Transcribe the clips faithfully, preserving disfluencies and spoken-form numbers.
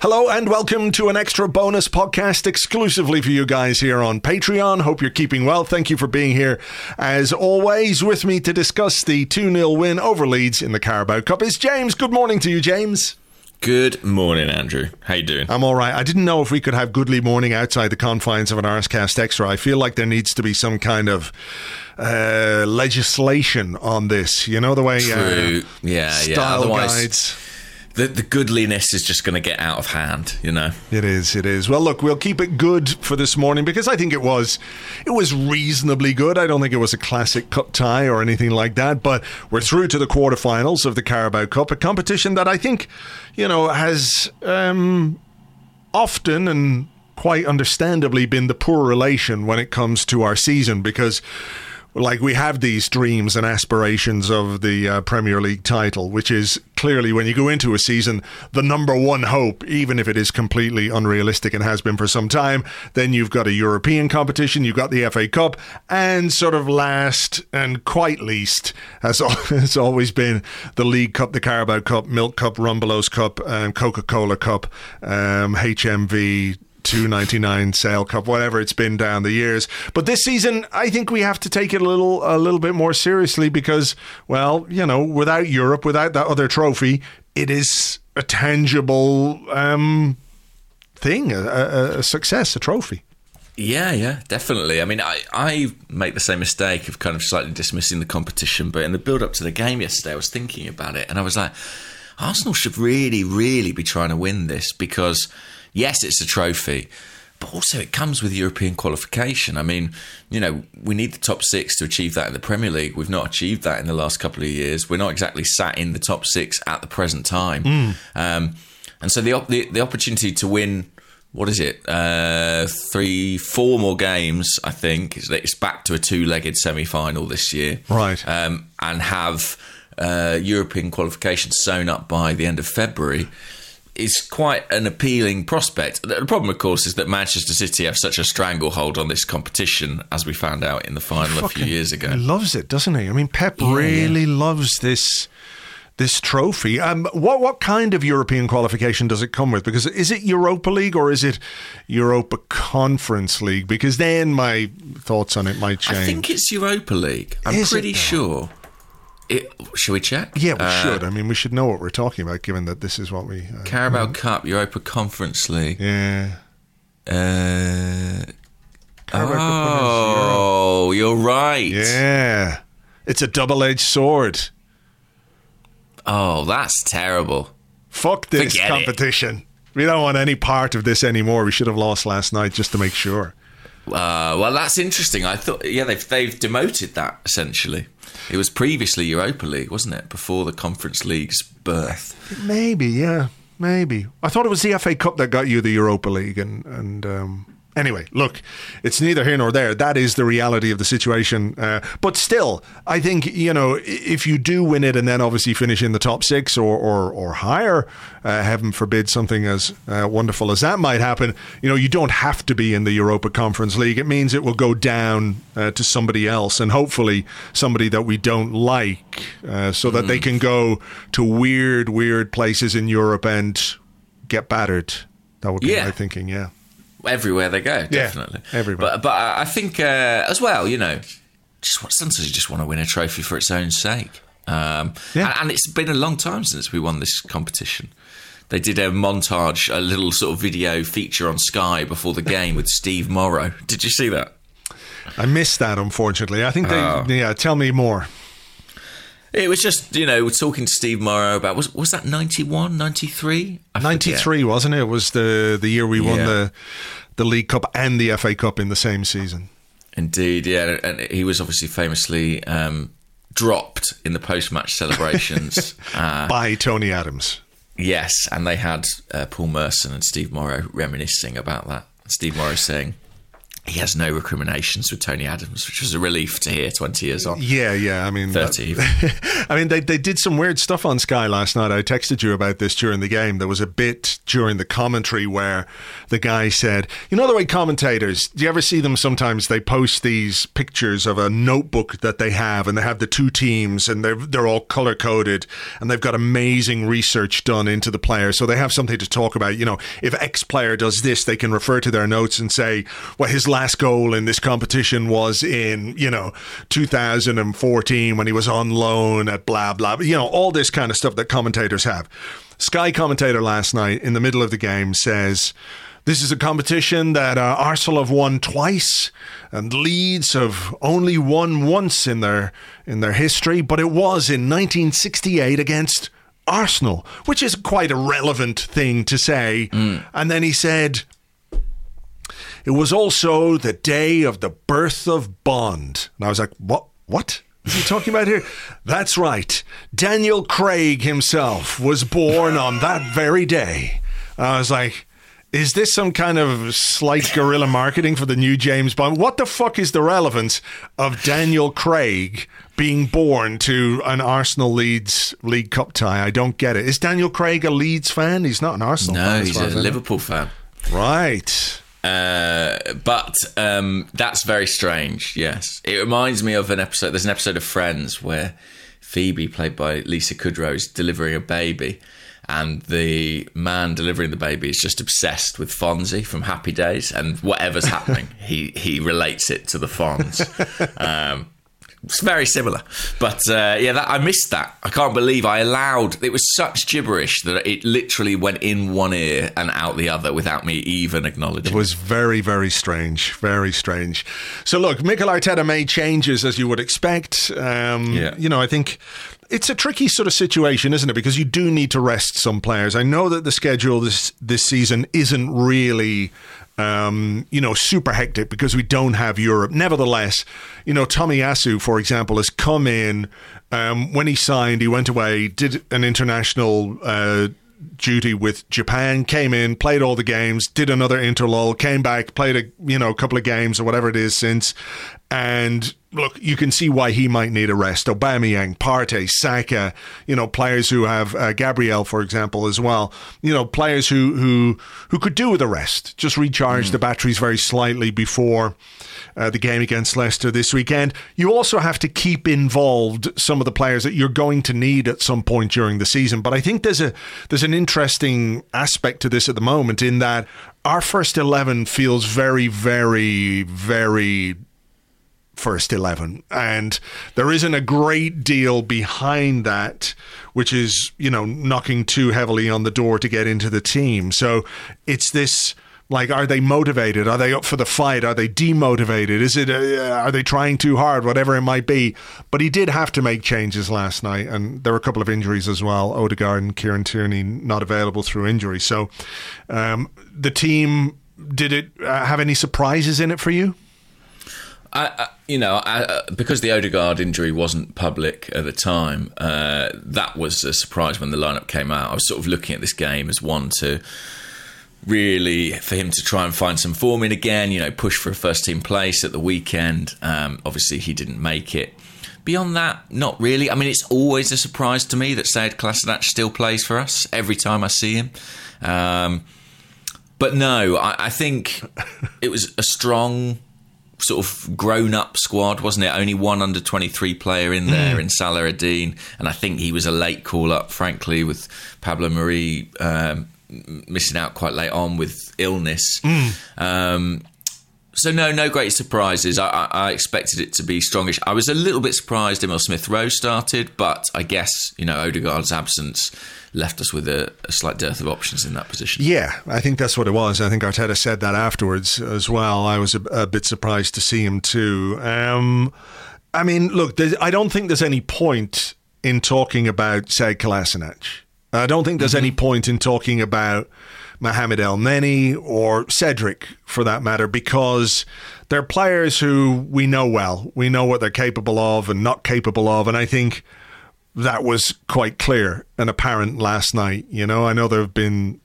Hello and welcome to an extra bonus podcast exclusively for you guys here on Patreon. Hope you're keeping well. Thank you for being here. As always, with me to discuss the two nil win over Leeds in the Carabao Cup is James. Good morning to you, James. Good morning, Andrew. How you doing? I'm all right. I didn't know if we could have goodly morning outside the confines of an Arscast Extra. I feel like there needs to be some kind of uh, legislation on this. You know, the way True. Uh, yeah, style yeah. Otherwise, guides. The, the goodliness is just going to get out of hand, you know. It is, it is. Well, look, we'll keep it good for this morning because I think it was it was reasonably good. I don't think it was a classic cup tie or anything like that, but we're through to the quarterfinals of the Carabao Cup, a competition that I think, you know, has um, often and quite understandably been the poor relation when it comes to our season because like we have these dreams and aspirations of the uh, Premier League title, which is clearly when you go into a season, the number one hope, even if it is completely unrealistic and has been for some time. Then you've got a European competition, you've got the F A Cup, and sort of last and quite least has, has always been the League Cup, the Carabao Cup, Milk Cup, Rumbelows Cup, um, Coca-Cola Cup, um, H M V, two ninety-nine Sale Cup, whatever it's been down the years. But this season, I think we have to take it a little a little bit more seriously because, well, you know, without Europe, without that other trophy, it is a tangible um, thing, a, a, a success, a trophy. Yeah, yeah, definitely. I mean, I, I make the same mistake of kind of slightly dismissing the competition, but in the build-up to the game yesterday, I was thinking about it, and I was like, Arsenal should really, really be trying to win this because yes, it's a trophy, but also it comes with European qualification. I mean, you know, we need the top six to achieve that in the Premier League. We've not achieved that in the last couple of years. We're not exactly sat in the top six at the present time. Mm. Um, and so the, the the opportunity to win, what is it, uh, three, four more games, I think, it's back to a two-legged semi-final this year. Right. Um, and have uh, European qualification sewn up by the end of February is quite an appealing prospect. The problem, of course, is that Manchester City have such a stranglehold on this competition, as we found out in the final a few years ago. He loves it, doesn't he? I mean, Pep yeah, really yeah. loves this this trophy. Um, what what kind of European qualification does it come with? Because is it Europa League or is it Europa Conference League? Because then my thoughts on it might change. I think it's Europa League. I'm is pretty it, sure. It, should we check? Yeah, we uh, should. I mean, we should know what we're talking about, given that this is what we... Uh, Carabao uh, Cup, Europa Conference League. Yeah. Uh, oh, you're right. Yeah. It's a double-edged sword. Oh, that's terrible. Fuck this Forget competition. It. We don't want any part of this anymore. We should have lost last night just to make sure. Uh, well, that's interesting. I thought, yeah, they've they've demoted that essentially. It was previously Europa League, wasn't it? Before the Conference League's birth. Maybe, yeah, maybe. I thought it was the F A Cup that got you the Europa League, and and um, anyway, look, it's neither here nor there. That is the reality of the situation. Uh, but still, I think, you know, if you do win it and then obviously finish in the top six or or, or higher, uh, heaven forbid something as uh, wonderful as that might happen, you know, you don't have to be in the Europa Conference League. It means it will go down uh, to somebody else, and hopefully somebody that we don't like, uh, so that mm. they can go to weird, weird places in Europe and get battered. That would be yeah. my thinking, yeah. Everywhere they go, definitely. Yeah, everywhere. But, but I think, uh, as well, you know, just sometimes you just want to win a trophy for its own sake. Um, yeah. and, and it's been a long time since we won this competition. They did a montage, a little sort of video feature on Sky before the game with Steve Morrow. Did you see that? I missed that, unfortunately. I think they... Oh. Yeah, tell me more. It was just, you know, we're talking to Steve Morrow about... Was was that ninety-one, ninety-three? ninety-three, wasn't it? It was the, the year we won yeah. the, the League Cup and the F A Cup in the same season. Indeed, yeah. And he was obviously famously um, dropped in the post-match celebrations. uh, By Tony Adams. Yes, and they had uh, Paul Merson and Steve Morrow reminiscing about that. Steve Morrow saying, he has no recriminations with Tony Adams, which was a relief to hear twenty years on. Yeah, yeah. I mean, thirty. That, I mean, they they did some weird stuff on Sky last night. I texted you about this during the game. There was a bit during the commentary where the guy said, you know the way commentators, do you ever see them sometimes? They post these pictures of a notebook that they have, and they have the two teams, and they're, they're all color-coded, and they've got amazing research done into the player. So they have something to talk about. You know, if X player does this, they can refer to their notes and say, well, his last goal in this competition was in, you know, two thousand fourteen when he was on loan at blah, blah, you know, all this kind of stuff that commentators have. Sky commentator last night in the middle of the game says, this is a competition that uh, Arsenal have won twice and Leeds have only won once in their in their history, but it was in nineteen sixty-eight against Arsenal, which is quite a relevant thing to say. Mm. And then he said, it was also the day of the birth of Bond. And I was like, what? What is he talking about here? That's right. Daniel Craig himself was born on that very day. I was like, is this some kind of slight guerrilla marketing for the new James Bond? What the fuck is the relevance of Daniel Craig being born to an Arsenal Leeds League Cup tie? I don't get it. Is Daniel Craig a Leeds fan? He's not an Arsenal no, fan. No, he's a Liverpool fan. Right. Uh, but um, that's very strange, yes. It reminds me of an episode, there's an episode of Friends where Phoebe, played by Lisa Kudrow, is delivering a baby, and the man delivering the baby is just obsessed with Fonzie from Happy Days, and whatever's happening, he, he relates it to the Fonz. Um, it's very similar. But uh, yeah, that, I missed that. I can't believe I allowed... It was such gibberish that it literally went in one ear and out the other without me even acknowledging. It was very, very strange. Very strange. So look, Mikel Arteta made changes as you would expect. Um, yeah. You know, I think... It's a tricky sort of situation, isn't it? Because you do need to rest some players. I know that the schedule this this season isn't really... Um, you know, super hectic because we don't have Europe. Nevertheless, you know, Tomiyasu, for example, has come in. Um, when he signed, he went away, did an international uh, duty with Japan, came in, played all the games, did another interlull, came back, played a you know a couple of games or whatever it is since. And look, you can see why he might need a rest. Aubameyang, Partey, Saka, you know, players who have uh, Gabriel, for example, as well. You know, players who who who could do with a rest, just recharge mm. the batteries very slightly before uh, the game against Leicester this weekend. You also have to keep involved some of the players that you're going to need at some point during the season. But I think there's a there's an interesting aspect to this at the moment in that our first eleven feels very, very, very first eleven, and there isn't a great deal behind that, which is, you know, knocking too heavily on the door to get into the team. So it's this, like, are they motivated? Are they up for the fight? Are they demotivated? Is it, uh, are they trying too hard? Whatever it might be. But he did have to make changes last night, and there were a couple of injuries as well. Odegaard and Kieran Tierney not available through injury. So um, the team, did it uh, have any surprises in it for you? I, I, you know, I, uh, because the Odegaard injury wasn't public at the time, uh, that was a surprise when the lineup came out. I was sort of looking at this game as one to really, for him to try and find some form in again, you know, push for a first team place at the weekend. Um, obviously, he didn't make it. Beyond that, not really. I mean, it's always a surprise to me that Sead Kolasinac still plays for us every time I see him. Um, but no, I, I think it was a strong... sort of grown-up squad, wasn't it? Only one under twenty-three player in there mm. in Salah Ad-Din, and I think he was a late call-up, frankly, with Pablo Mari um, missing out quite late on with illness. Mm. Um, so no, no great surprises. I, I, I expected it to be strongish. I was a little bit surprised Emil Smith-Rowe started, but I guess, you know, Odegaard's absence left us with a, a slight dearth of options in that position. Yeah, I think that's what it was. I think Arteta said that afterwards as well. I was a, a bit surprised to see him too. Um, I mean, look, I don't think there's any point in talking about Sead Kolasinac. I don't think there's mm-hmm. any point in talking about Mohamed El Neni or Cedric, for that matter, because they're players who we know well. We know what they're capable of and not capable of, and I think that was quite clear and apparent last night. You know, I know there have been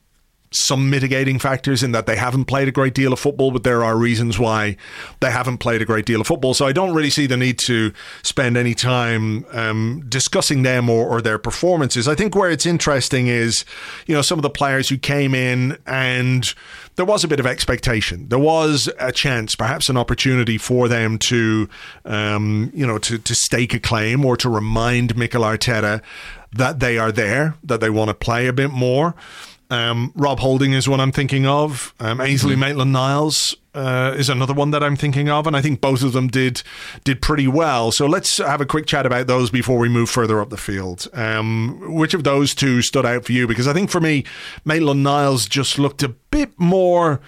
some mitigating factors in that they haven't played a great deal of football, but there are reasons why they haven't played a great deal of football. So I don't really see the need to spend any time um, discussing them or, or their performances. I think where it's interesting is, you know, some of the players who came in and there was a bit of expectation. There was a chance, perhaps an opportunity for them to, um, you know, to, to stake a claim or to remind Mikel Arteta that they are there, that they want to play a bit more. Um, Rob Holding is one I'm thinking of. Um, Ainsley mm-hmm. Maitland-Niles uh, is another one that I'm thinking of, and I think both of them did did pretty well. So let's have a quick chat about those before we move further up the field. Um, which of those two stood out for you? Because I think for me, Maitland-Niles just looked a bit more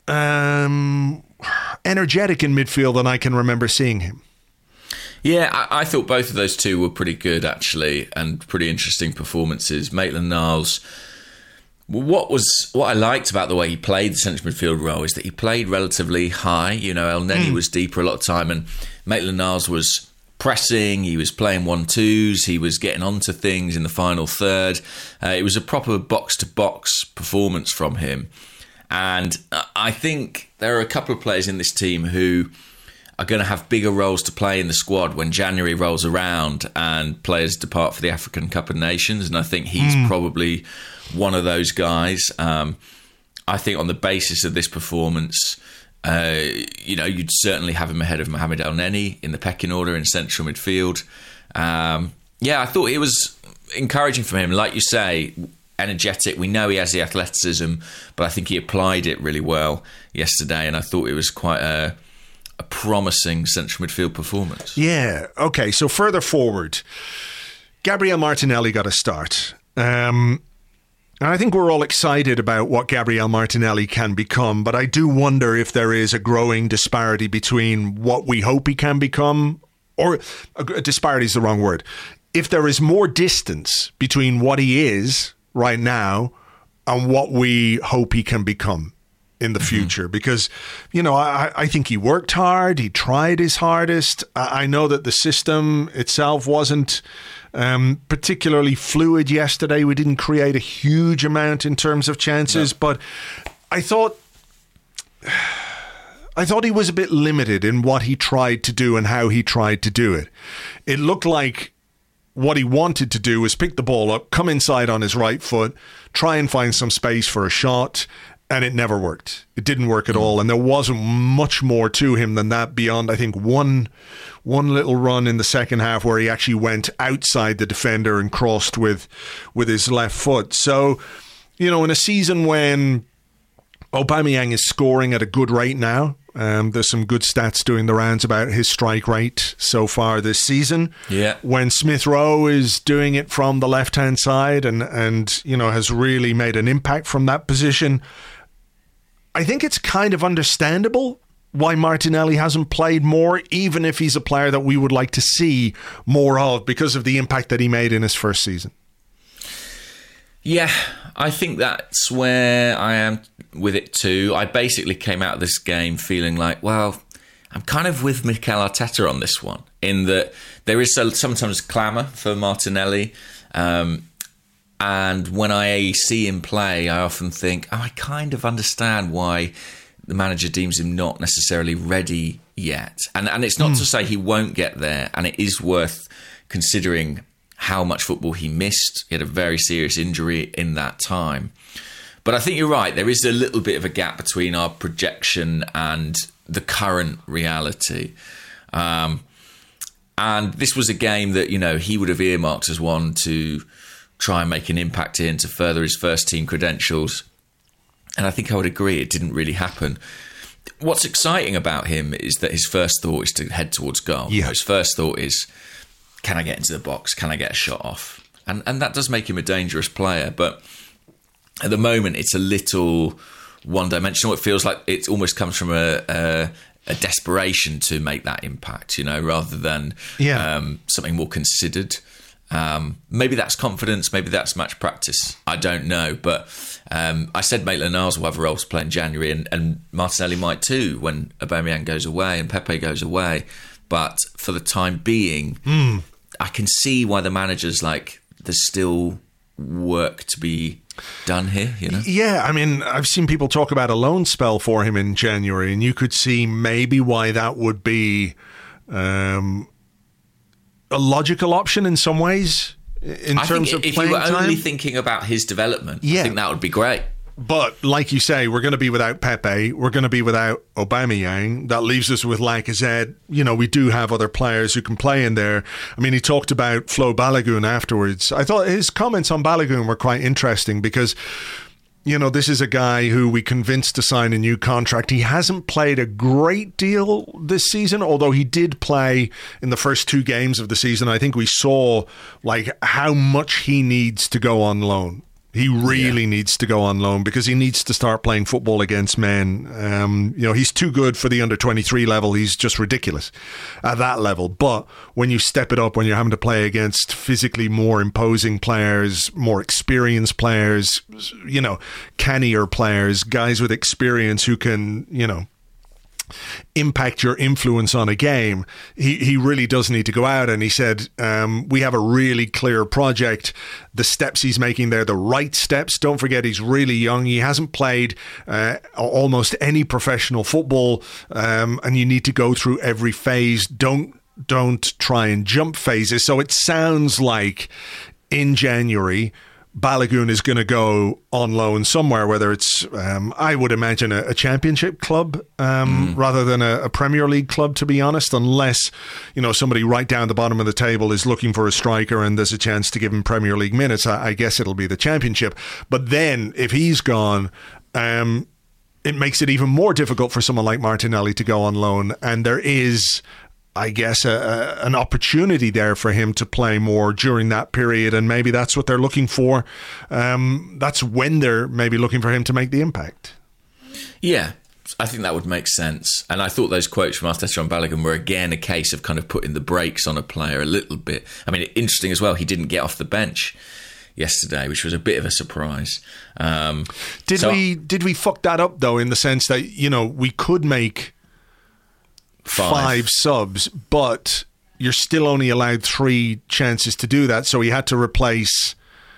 um, energetic in midfield than I can remember seeing him. Yeah, I, I thought both of those two were pretty good, actually, and pretty interesting performances. Maitland-Niles, what was what I liked about the way he played the central midfield role is that he played relatively high. You know, El Neni mm. was deeper a lot of time, and Maitland-Niles was pressing, he was playing one-twos, he was getting onto things in the final third. Uh, it was a proper box-to-box performance from him. And I think there are a couple of players in this team who are going to have bigger roles to play in the squad when January rolls around and players depart for the African Cup of Nations. And I think he's mm. probably one of those guys. Um, I think on the basis of this performance, uh, you know, you'd certainly have him ahead of Mohamed El Neni in the pecking order in central midfield. Um, yeah, I thought it was encouraging from him. Like you say, energetic. We know he has the athleticism, but I think he applied it really well yesterday. And I thought it was quite a... a promising central midfield performance. Yeah. Okay. So further forward, Gabriel Martinelli got a start. Um, and I think we're all excited about what Gabriel Martinelli can become, but I do wonder if there is a growing disparity between what we hope he can become, or uh, disparity is the wrong word. If there is more distance between what he is right now and what we hope he can become in the future, mm-hmm. because, you know, I, I think he worked hard. He tried his hardest. I, I know that the system itself wasn't um, particularly fluid yesterday. We didn't create a huge amount in terms of chances, no. but I thought, I thought he was a bit limited in what he tried to do and how he tried to do it. It looked like what he wanted to do was pick the ball up, come inside on his right foot, try and find some space for a shot. And it never worked. It didn't work at all. And there wasn't much more to him than that beyond, I think, one one little run in the second half where he actually went outside the defender and crossed with, with his left foot. So, you know, in a season when Aubameyang is scoring at a good rate now, um, there's some good stats doing the rounds about his strike rate so far this season. Yeah. When Smith Rowe is doing it from the left-hand side and, and, you know, has really made an impact from that position, I think it's kind of understandable why Martinelli hasn't played more, even if he's a player that we would like to see more of because of the impact that he made in his first season. Yeah, I think that's where I am with it too. I basically came out of this game feeling like, well, I'm kind of with Mikel Arteta on this one, in that there is sometimes clamour for Martinelli. Um And when I see him play, I often think, oh, I kind of understand why the manager deems him not necessarily ready yet. And and it's not mm. to say he won't get there. And it is worth considering how much football he missed. He had a very serious injury in that time. But I think you're right. There is a little bit of a gap between our projection and the current reality. Um, and this was a game that, you know, he would have earmarked as one to try and make an impact in to further his first team credentials. And I think I would agree it didn't really happen. What's exciting about him is that his first thought is to head towards goal. Yeah. His first thought is, can I get into the box? Can I get a shot off? And and that does make him a dangerous player. But at the moment, it's a little one-dimensional. It feels like it almost comes from a, a, a desperation to make that impact, you know, rather than yeah. um, something more considered. Um, maybe that's confidence, maybe that's match practice. I don't know. But um, I said Maitland-Niles will have a role to play in January, and, and Martinelli might too when Aubameyang goes away and Pepe goes away. But for the time being, mm. I can see why the manager's like, there's still work to be done here, you know? Yeah, I mean, I've seen people talk about a loan spell for him in January, and you could see maybe why that would be um, a logical option in some ways in I terms think of if playing you were only time. thinking about his development, Yeah. I think that would be great. But like you say, we're going to be without Pepe. We're going to be without Aubameyang. That leaves us with Lacazette. You know, we do have other players who can play in there. I mean, he talked about Flo Balogun afterwards. I thought his comments on Balogun were quite interesting because, you know, this is a guy who we convinced to sign a new contract. He hasn't played a great deal this season, although he did play in the first two games of the season. I think we saw, like, how much he needs to go on loan. He really yeah. needs to go on loan because he needs to start playing football against men. Um, you know, he's too good for the under twenty-three level. He's just ridiculous at that level. But when you step it up, when you're having to play against physically more imposing players, more experienced players, you know, cannier players, guys with experience who can, you know, impact your influence on a game, he, he really does need to go out. And he said, um, we have a really clear project. The steps he's making, they're the right steps. Don't forget, he's really young. He hasn't played uh, almost any professional football, um, and you need to go through every phase. Don't don't try and jump phases. So it sounds like in January, Balogun is going to go on loan somewhere, whether it's, um, I would imagine, a, a championship club um, mm. rather than a, a Premier League club, to be honest, unless, you know, somebody right down the bottom of the table is looking for a striker and there's a chance to give him Premier League minutes. I, I guess it'll be the championship. But then if he's gone, um, it makes it even more difficult for someone like Martinelli to go on loan. And there is, I guess, a, a, an opportunity there for him to play more during that period, and maybe that's what they're looking for. Um, that's when they're maybe looking for him to make the impact. Yeah, I think that would make sense. And I thought those quotes from Arteta on Balogun were, again, a case of kind of putting the brakes on a player a little bit. I mean, interesting as well, he didn't get off the bench yesterday, which was a bit of a surprise. Um, did so, we did we fuck that up, though, in the sense that, you know, we could make Five. five subs, but you're still only allowed three chances to do that. So he had to replace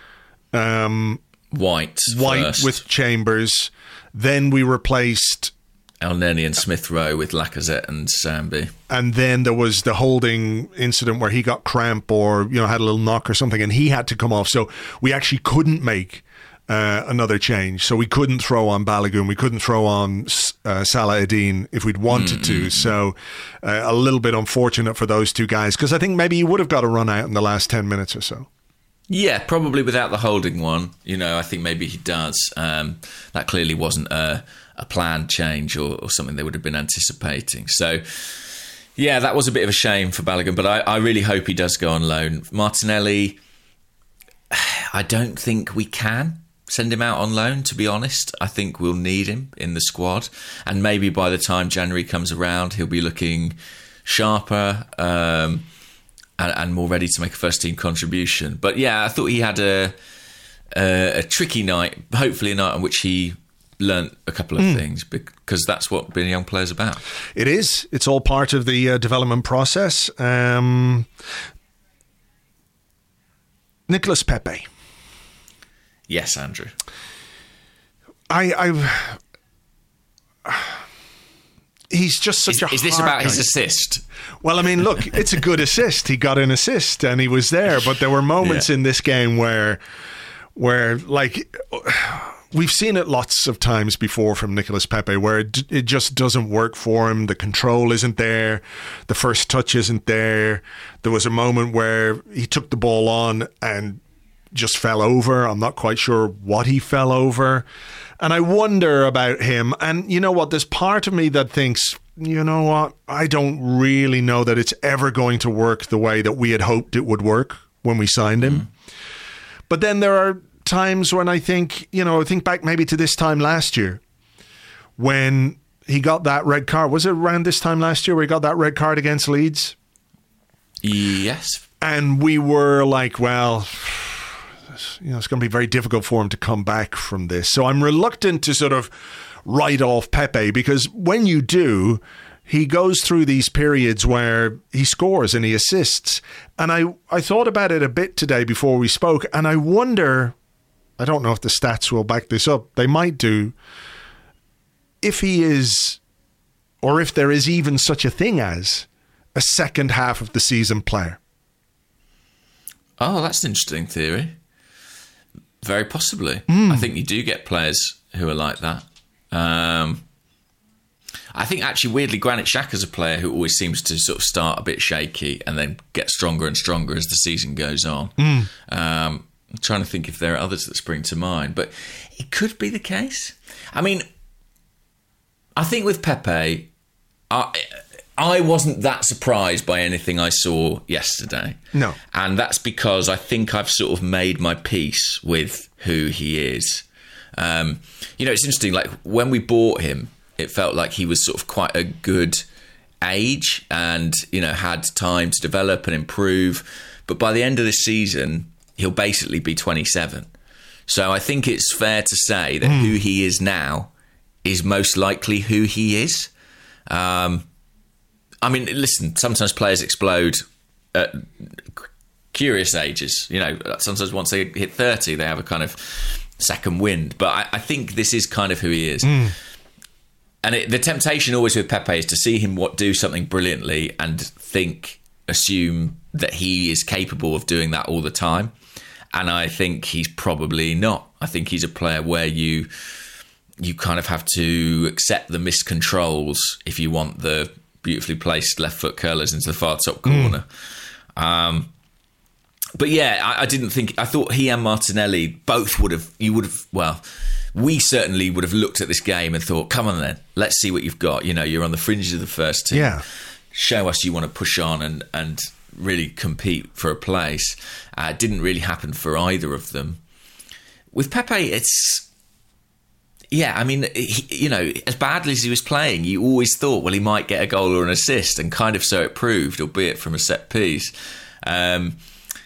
um, White, White first. with Chambers. Then we replaced Elneny and Smith Rowe with Lacazette and Sambi. And then there was the holding incident where he got cramp or, you know, had a little knock or something, and he had to come off. So we actually couldn't make Uh, another change. So we couldn't throw on Balogun, we couldn't throw on uh, Salah Eddin if we'd wanted mm-hmm. to. So uh, a little bit unfortunate for those two guys, because I think maybe he would have got a run out in the last ten minutes or so. Yeah, probably without the holding one. You know, I think maybe he does. Um, that clearly wasn't a, a planned change or, or something they would have been anticipating. So yeah, that was a bit of a shame for Balogun, but I, I really hope he does go on loan. Martinelli, I don't think we can send him out on loan, to be honest. I think we'll need him in the squad. And maybe by the time January comes around, he'll be looking sharper um, and, and more ready to make a first-team contribution. But yeah, I thought he had a, a, a tricky night, hopefully a night on which he learnt a couple of mm. things, because that's what being a young player is about. It is. It's all part of the uh, development process. Um, Nicolas Pepe. Yes, Andrew. I, I, he's just such is, a. Is this about his assist? Well, I mean, look, it's a good assist. He got an assist and he was there, but there were moments yeah. in this game where, where like, we've seen it lots of times before from Nicolas Pepe, where it, it just doesn't work for him. The control isn't there. The first touch isn't there. There was a moment where he took the ball on and just fell over. I'm not quite sure what he fell over. And I wonder about him. And you know what? There's part of me that thinks, you know what? I don't really know that it's ever going to work the way that we had hoped it would work when we signed him. Mm. But then there are times when I think, you know, I think back maybe to this time last year when he got that red card. Was it around this time last year where he got that red card against Leeds? Yes. And we were like, well, you know, it's going to be very difficult for him to come back from this. So I'm reluctant to sort of write off Pepe, because when you do, he goes through these periods where he scores and he assists. And I, I thought about it a bit today before we spoke, and I wonder I don't know if the stats will back this up. They might do. If he is, or if there is even such a thing as a second half of the season player. Oh, that's an interesting theory. Very possibly. Mm. I think you do get players who are like that. Um, I think actually, weirdly, Granit Xhaka's a player who always seems to sort of start a bit shaky and then get stronger and stronger as the season goes on. Mm. Um, I'm trying to think if there are others that spring to mind, but it could be the case. I mean, I think with Pepe, I, I wasn't that surprised by anything I saw yesterday. No. And that's because I think I've sort of made my peace with who he is. Um, you know, it's interesting, like when we bought him, it felt like he was sort of quite a good age and, you know, had time to develop and improve. But by the end of the season, he'll basically be twenty-seven. So I think it's fair to say that mm. who he is now is most likely who he is. Um, I mean, listen, sometimes players explode at curious ages. You know, sometimes once they hit thirty, they have a kind of second wind. But I, I think this is kind of who he is. Mm. And it, the temptation always with Pepe is to see him what do something brilliantly and think, assume that he is capable of doing that all the time. And I think he's probably not. I think he's a player where you you kind of have to accept the miscontrols if you want the beautifully placed left foot curlers into the far top corner. Mm. Um, but yeah, I, I didn't think, I thought he and Martinelli both would have, you would have, well, we certainly would have looked at this game and thought, come on then, let's see what you've got. You know, you're on the fringes of the first team. Yeah. Show us you want to push on and, and really compete for a place. Uh, it didn't really happen for either of them. With Pepe, it's, yeah, I mean, he, you know, as badly as he was playing, you always thought, well, he might get a goal or an assist, and kind of so it proved, albeit from a set piece. Um,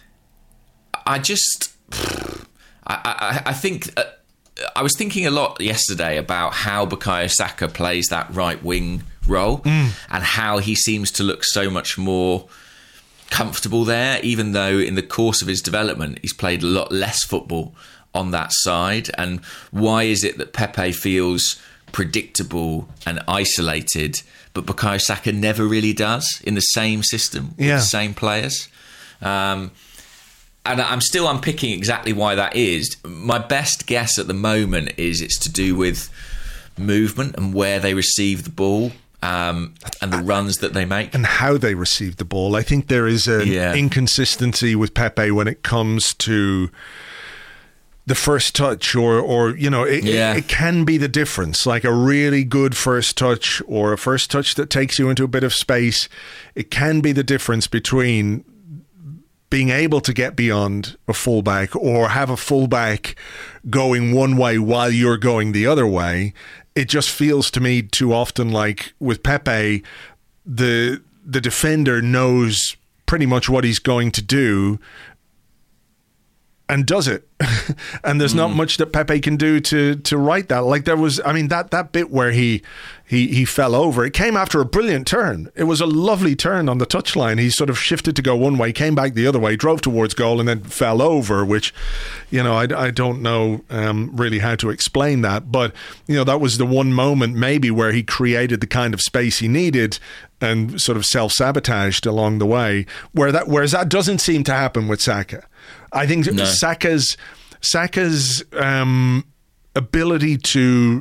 I just, I, I, I think, uh, I was thinking a lot yesterday about how Bukayo Saka plays that right wing role mm. and how he seems to look so much more comfortable there, even though in the course of his development he's played a lot less football on that side. And why is it that Pepe feels predictable and isolated, but Bukayo Saka never really does in the same system with yeah. the same players? Um, and I'm still unpicking exactly why that is. My best guess at the moment is it's to do with movement and where they receive the ball. Um, and the runs that they make. And how they receive the ball. I think there is an yeah. inconsistency with Pepe when it comes to the first touch or, or you know, it, yeah. it, it can be the difference. Like a really good first touch or a first touch that takes you into a bit of space. It can be the difference between being able to get beyond a fullback or have a fullback going one way while you're going the other way. It just feels to me too often like with Pepe, the the defender knows pretty much what he's going to do and does it. And there's mm. not much that Pepe can do to to right that. Like there was, I mean, that that bit where he he he fell over, it came after a brilliant turn. It was a lovely turn on the touchline. He sort of shifted to go one way, came back the other way, drove towards goal and then fell over, which, you know, I, I don't know um, really how to explain that. But, you know, that was the one moment maybe where he created the kind of space he needed and sort of self-sabotaged along the way, where that whereas that doesn't seem to happen with Saka. I think no. Saka's Saka's um, ability to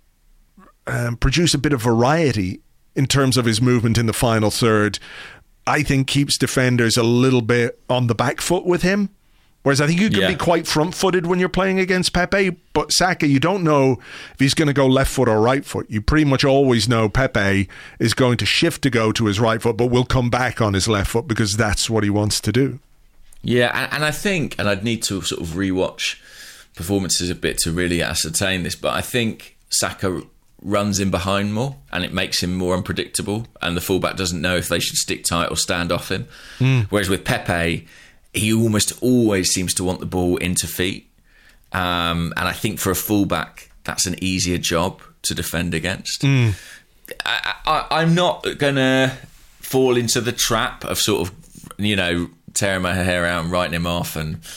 um, produce a bit of variety in terms of his movement in the final third, I think keeps defenders a little bit on the back foot with him. Whereas I think you can yeah. be quite front-footed when you're playing against Pepe, but Saka, you don't know if he's going to go left foot or right foot. You pretty much always know Pepe is going to shift to go to his right foot, but will come back on his left foot because that's what he wants to do. Yeah, and, and I think, and I'd need to sort of rewatch performances a bit to really ascertain this, but I think Saka runs in behind more and it makes him more unpredictable, and the fullback doesn't know if they should stick tight or stand off him. Mm. Whereas with Pepe, he almost always seems to want the ball into feet. Um, and I think for a fullback, that's an easier job to defend against. Mm. I, I, I'm not going to fall into the trap of sort of, you know, tearing my hair out and writing him off and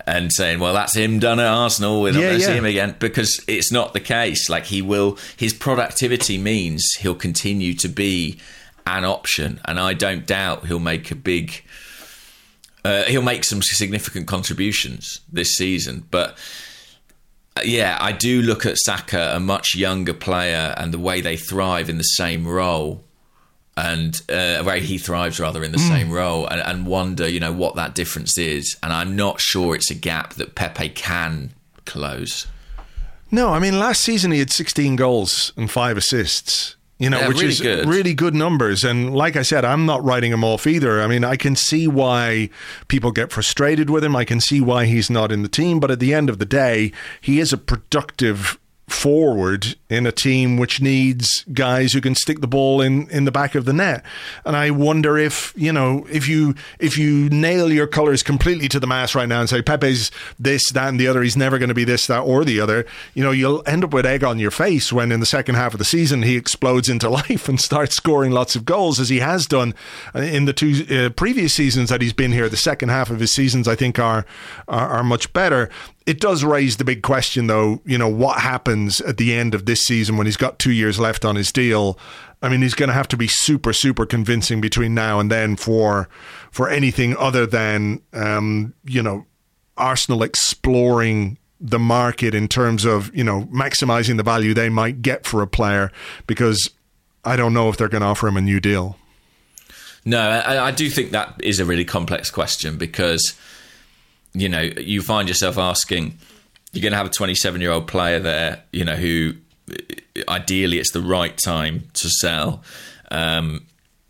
and saying, well, that's him done at Arsenal, we're not Yeah, going to yeah. see him again, because it's not the case. Like, he will, his productivity means he'll continue to be an option, and I don't doubt he'll make a big, uh, he'll make some significant contributions this season. But uh, yeah, I do look at Saka, a much younger player, and the way they thrive in the same role, and uh, where he thrives rather in the mm. same role, and, and wonder, you know, what that difference is. And I'm not sure it's a gap that Pepe can close. No, I mean, last season he had sixteen goals and five assists. You know, yeah, which really is good. really good numbers. And like I said, I'm not writing him off either. I mean, I can see why people get frustrated with him. I can see why he's not in the team. But at the end of the day, he is a productive forward in a team which needs guys who can stick the ball in, in the back of the net. And I wonder if, you know, if you if you nail your colours completely to the mast right now and say Pepe's this, that and the other, he's never going to be this, that or the other, you know, you'll end up with egg on your face when in the second half of the season he explodes into life and starts scoring lots of goals, as he has done in the two uh, previous seasons that he's been here. The second half of his seasons, I think, are are, are much better. It does raise the big question, though, you know, what happens at the end of this season when he's got two years left on his deal. I mean, he's going to have to be super, super convincing between now and then for for anything other than, um, you know, Arsenal exploring the market in terms of, you know, maximising the value they might get for a player, because I don't know if they're going to offer him a new deal. No, I, I do think that is a really complex question, because, you know, you find yourself asking, you're going to have a twenty-seven-year-old player there, you know, who ideally it's the right time to sell. Um,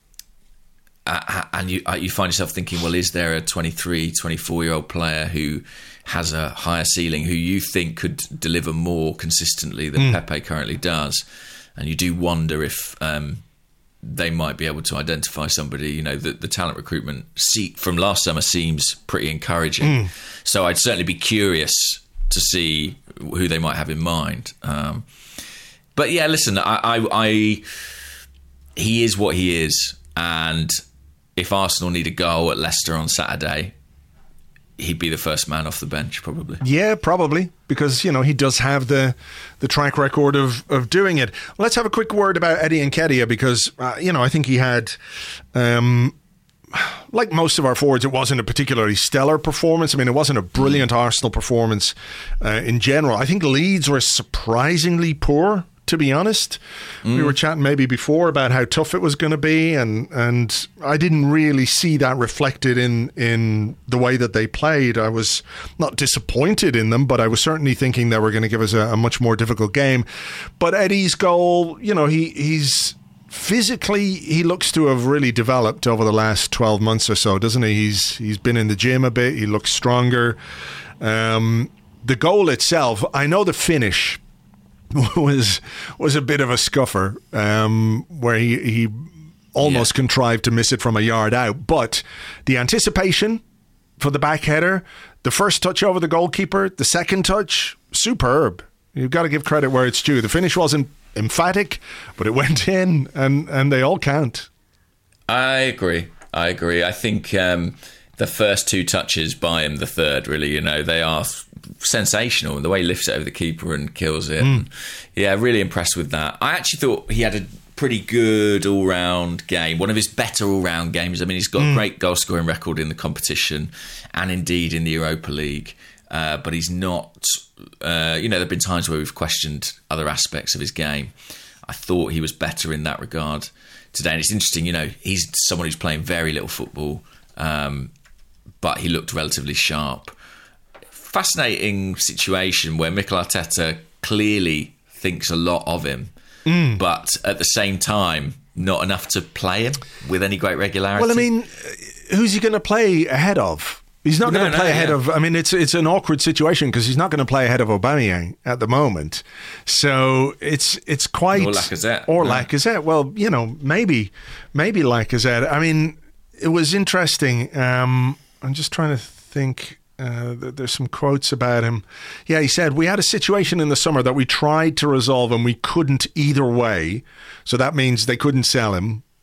and you you find yourself thinking, well, is there a twenty-three, twenty-four-year-old player who has a higher ceiling, who you think could deliver more consistently than mm. Pepe currently does? And you do wonder if um, they might be able to identify somebody. You know, the, the talent recruitment seat from last summer seems pretty encouraging. Mm. So I'd certainly be curious to see who they might have in mind. Um, but yeah, listen, I, I, I, he is what he is, and if Arsenal need a goal at Leicester on Saturday, he'd be the first man off the bench, probably. Yeah, probably, because, you know, he does have the the track record of, of doing it. Let's have a quick word about Eddie Nketiah, because, uh, you know, I think he had, um, like most of our forwards, it wasn't a particularly stellar performance. I mean, it wasn't a brilliant Arsenal performance uh, in general. I think Leeds were surprisingly poor, to be honest. Mm. We were chatting maybe before about how tough it was going to be, and and I didn't really see that reflected in in the way that they played. I was not disappointed in them, but I was certainly thinking they were going to give us a, a much more difficult game. But Eddie's goal, you know, he he's physically, he looks to have really developed over the last twelve months or so, doesn't he? He's he's been in the gym a bit. He looks stronger. Um, the goal itself, I know the finish was was a bit of a scuffer, um, where he, he almost yeah. contrived to miss it from a yard out. But the anticipation for the back header, the first touch over the goalkeeper, the second touch, superb. You've got to give credit where it's due. The finish wasn't emphatic, but it went in, and, and they all count. I agree. I agree. I think um, the first two touches by him, the third, really, you know, they are sensational, and the way he lifts it over the keeper and kills it. Mm. Yeah, really impressed with that. I actually thought he had a pretty good all-round game, one of his better all-round games. I mean, he's got mm. a great goal-scoring record in the competition and indeed in the Europa League, uh, but he's not, uh, you know, there have been times where we've questioned other aspects of his game. I thought he was better in that regard today, and it's interesting, you know, he's someone who's playing very little football, um, but he looked relatively sharp. Fascinating situation where Mikel Arteta clearly thinks a lot of him, mm. but at the same time, not enough to play him with any great regularity. Well, I mean, who's he going to play ahead of? He's not going to no, play no, ahead yeah. of... I mean, it's it's an awkward situation because he's not going to play ahead of Aubameyang at the moment. So it's it's quite... Or Lacazette. Or no. Lacazette. Well, you know, maybe, maybe Lacazette. I mean, it was interesting. Um, I'm just trying to think... Uh, there's some quotes about him. Yeah, he said, we had a situation in the summer that we tried to resolve and we couldn't either way. So that means they couldn't sell him.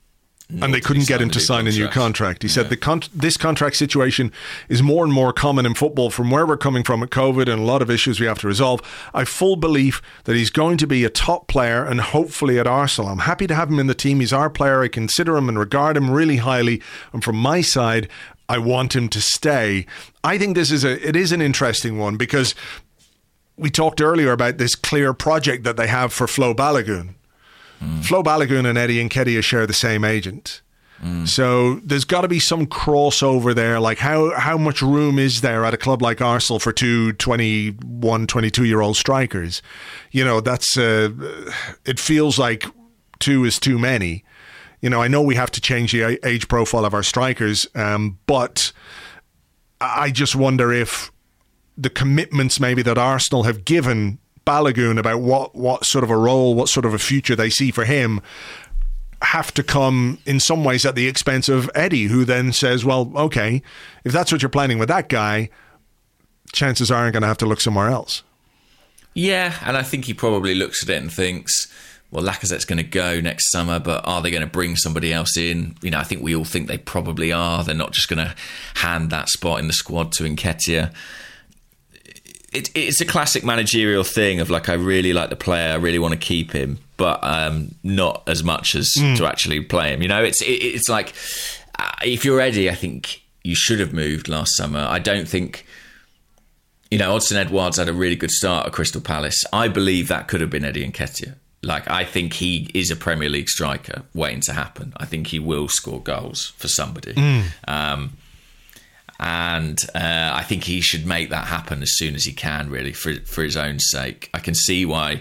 and they couldn't get him to sign a new contract. He said the con- this contract situation is more and more common in football from where we're coming from with COVID and a lot of issues we have to resolve. I have full belief that he's going to be a top player and hopefully at Arsenal. I'm happy to have him in the team. He's our player. I consider him and regard him really highly. And from my side, I want him to stay. I think this is a it is an interesting one because we talked earlier about this clear project that they have for Flo Balogun. Mm. Flo Balogun and Eddie Nketiah share the same agent. Mm. So there's got to be some crossover there. Like how, how much room is there at a club like Arsenal for two twenty-one, twenty-two-year-old strikers? You know, that's uh, it feels like two is too many. You know, I know we have to change the age profile of our strikers, um, but I just wonder if the commitments maybe that Arsenal have given Balogun about what, what sort of a role, what sort of a future they see for him have to come in some ways at the expense of Eddie, who then says, well, okay, if that's what you're planning with that guy, chances are I'm going to have to look somewhere else. Yeah, and I think he probably looks at it and thinks, well, Lacazette's going to go next summer, but are they going to bring somebody else in? You know, I think we all think they probably are. They're not just going to hand that spot in the squad to Nketiah. It, it's a classic managerial thing of like, I really like the player, I really want to keep him, but um, not as much as mm. to actually play him. You know, it's it, it's like, uh, if you're Eddie, I think you should have moved last summer. I don't think, you know, Odsonne Edouard's had a really good start at Crystal Palace. I believe that could have been Eddie Nketiah. Like, I think he is a Premier League striker waiting to happen. I think he will score goals for somebody. Mm. Um And uh, I think he should make that happen as soon as he can, really, for for his own sake. I can see why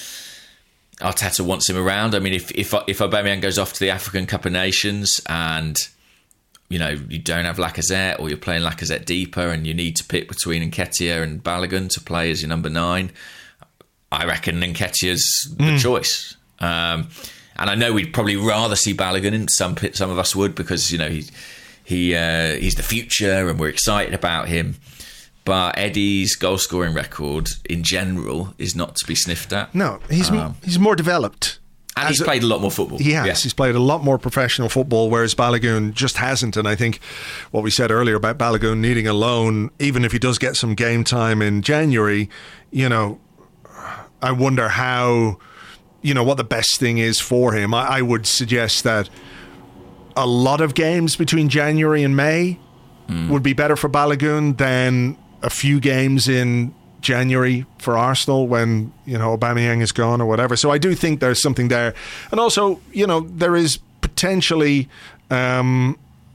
Arteta wants him around. I mean, if if if Aubameyang goes off to the African Cup of Nations and, you know, you don't have Lacazette, or you're playing Lacazette deeper and you need to pick between Nketiah and Balogun to play as your number nine, I reckon Nketiah's the mm. choice. Um, and I know we'd probably rather see Balogun in. Some some of us would, because, you know, he. He uh, he's the future and we're excited about him. But Eddie's goal-scoring record in general is not to be sniffed at. No, he's um, he's more developed. And he's a, played a lot more football. He has. Yeah. He's played a lot more professional football, whereas Balogun just hasn't. And I think what we said earlier about Balogun needing a loan, even if he does get some game time in January, you know, I wonder how, you know, what the best thing is for him. I, I would suggest that a lot of games between January and May mm. would be better for Balogun than a few games in January for Arsenal when, you know, Aubameyang is gone or whatever. So I do think there's something there. And also, you know, there is potentially um,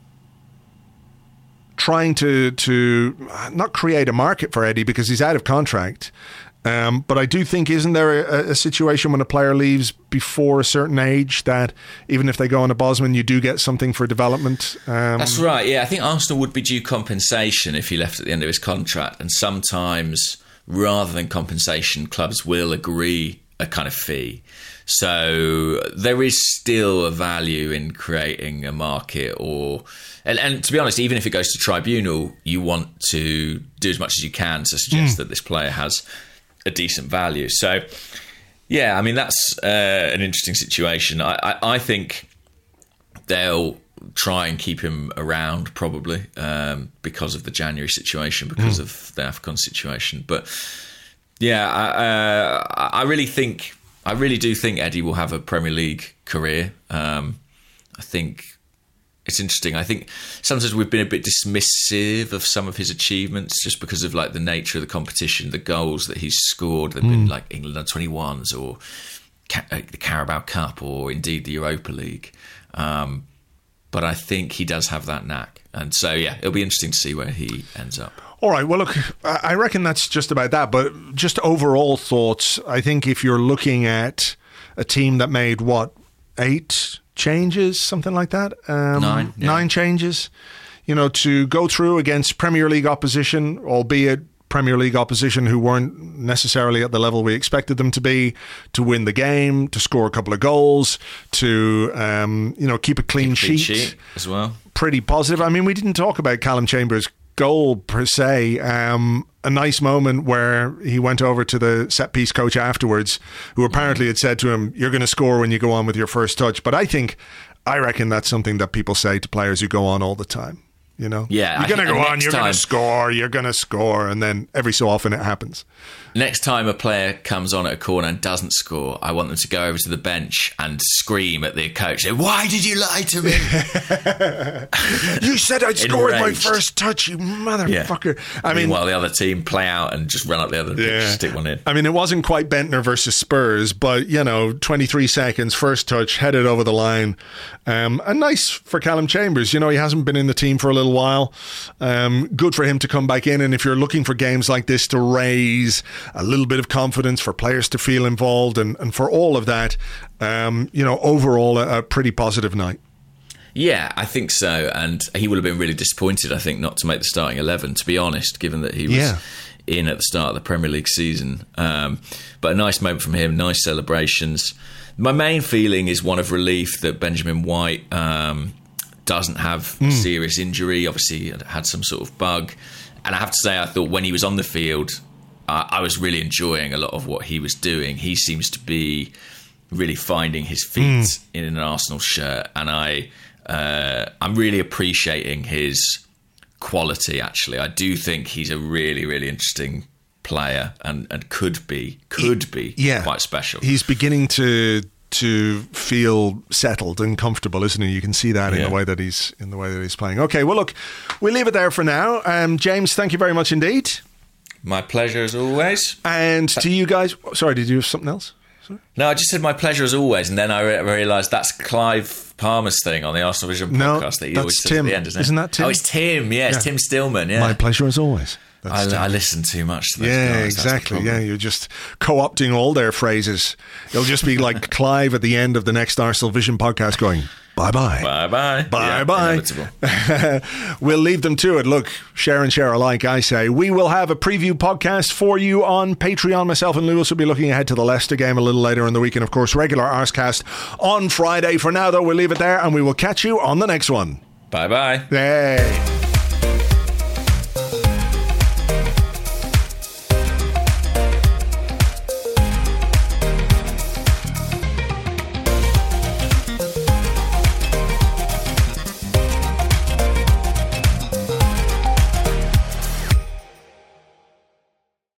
trying to, to not create a market for Eddie because he's out of contract. Um, but I do think, isn't there a, a situation when a player leaves before a certain age that even if they go on a Bosman, you do get something for development? Um, That's right, yeah. I think Arsenal would be due compensation if he left at the end of his contract. And sometimes, rather than compensation, clubs will agree a kind of fee. So there is still a value in creating a market, or... And, and to be honest, even if it goes to tribunal, you want to do as much as you can to suggest mm. that this player has a decent value. So, yeah, I mean, that's uh, an interesting situation. I, I, I think they'll try and keep him around, probably, um, because of the January situation, because mm. of the AFCON situation. But, yeah, I, uh, I really think, I really do think Eddie will have a Premier League career. Um, I think... It's interesting. I think sometimes we've been a bit dismissive of some of his achievements just because of like the nature of the competition, the goals that he's scored. They've mm. been like England under twenty-ones or Ca- the Carabao Cup or indeed the Europa League. Um, but I think he does have that knack. And so, yeah, it'll be interesting to see where he ends up. All right. Well, look, I reckon that's just about that. But just overall thoughts, I think if you're looking at a team that made, what, eight... changes, something like that. Um, nine, yeah. nine changes. You know, to go through against Premier League opposition, albeit Premier League opposition who weren't necessarily at the level we expected them to be, to win the game, to score a couple of goals, to um, you know, keep a clean keep a sheet. sheet as well. Pretty positive. I mean, we didn't talk about Callum Chambers' goal per se. Um, a nice moment where he went over to the set piece coach afterwards, who apparently had said to him, "You're going to score when you go on with your first touch." But I think I reckon that's something that people say to players who go on all the time. You know, yeah, you're going to go on, you're going time, to score, you're going to score, and then every so often it happens. Next time a player comes on at a corner and doesn't score, I want them to go over to the bench and scream at the coach, say, "Why did you lie to me? You said I'd score with my first touch, you motherfucker." Yeah. I mean, while the other team play out and just run up the other, yeah. stick one in. I mean, it wasn't quite Bentner versus Spurs, but you know, twenty-three seconds, first touch, headed over the line, um, and nice for Callum Chambers. You know, he hasn't been in the team for a little while. Um, good for him to come back in, and if you're looking for games like this to raise a little bit of confidence, for players to feel involved, and, and for all of that, um, you know, overall a, a pretty positive night. Yeah, I think so, and he would have been really disappointed, I think, not to make the starting eleven, to be honest, given that he was yeah. in at the start of the Premier League season. Um, but a nice moment from him, nice celebrations. My main feeling is one of relief that Benjamin White um, doesn't have mm. serious injury. Obviously, he had some sort of bug. And I have to say, I thought when he was on the field, uh, I was really enjoying a lot of what he was doing. He seems to be really finding his feet mm. in an Arsenal shirt. And I, uh, I'm really appreciating his quality, actually. I do think he's a really, really interesting player and, and could be, could be yeah. quite special. He's beginning to... to feel settled and comfortable, isn't he? You can see that in yeah. the way that he's in the way that he's playing. Okay, well, look, we'll leave it there for now. Um, James, thank you very much indeed. My pleasure as always. And to you guys, sorry, did you have something else? Sorry? No, I just said my pleasure as always, and then I re- realised that's Clive Palmer's thing on the Arsenal Vision podcast no, that he that's always says Tim. at the end, isn't it? Isn't that Tim? Oh, it's Tim. Yeah, it's yeah. Tim Stillman. Yeah, my pleasure as always. I, I listen too much to those Yeah, guys. exactly. Yeah, you're just co-opting all their phrases. It'll just be like Clive at the end of the next Arsenal Vision podcast going, bye-bye. Bye-bye. Bye-bye. Yeah, we'll leave them to it. Look, share and share alike, I say. We will have a preview podcast for you on Patreon. Myself and Lewis will be looking ahead to the Leicester game a little later in the week. And, of course, regular Arscast on Friday. For now, though, we'll leave it there and we will catch you on the next one. Bye-bye. Hey.